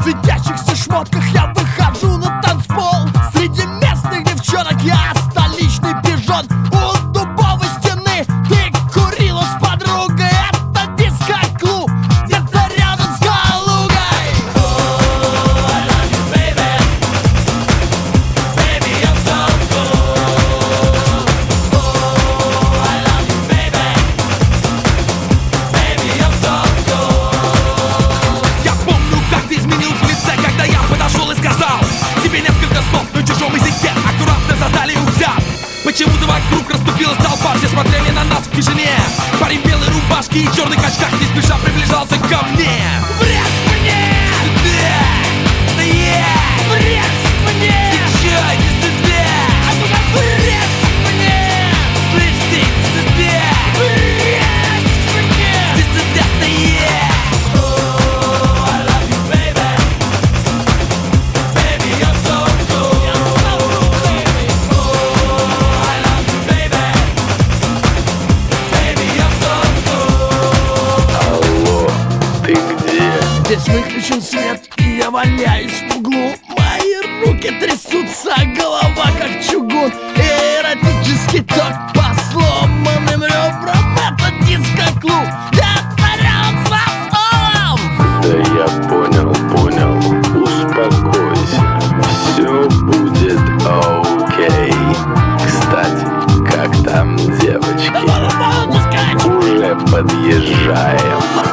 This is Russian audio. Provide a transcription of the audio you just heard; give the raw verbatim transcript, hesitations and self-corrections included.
В светящихся шмотках я выхожу на танцпол. Среди местных девчонок я столичный пижон. У дубовой стены ты курила с подругой. Это диско-клуб, где-то рядом с Калугой. Oh, I love you, baby. Baby, you're so cool. Oh, I love you, baby. Baby, you're so cool. Я помню, как ты изменился в лице, когда я подошел и сказал тебе несколько слов на чужом языке, аккуратно задали взят. Почему-то вокруг расступилась толпа, все смотрели на нас в тишине. Парень в белой рубашке и черных очках не спеша приближался ко мне. Врежь мне! Да, да я! Врежь мне! Ты чё, иди сюда! А ну-ка врежь мне! Слышь ты, иди сюда! Врежь мне! Иди сюда, да я! Oh, I love you, baby. Baby, you're so cool. You're so cool, baby. Oh, I love you, baby. Baby, you're so cool. Алло, ты где? Здесь выключен свет, и я валяюсь в углу. Мои руки трясутся, голова как чугун. И эротический ток по сломанным ребрам. Это диско-клуб, где-то рядом с Ростовом. Да я понял, понял. Успокойся. Все будет окей. Кстати, как там девочки? Да ладно, пускай. Уже подъезжаем.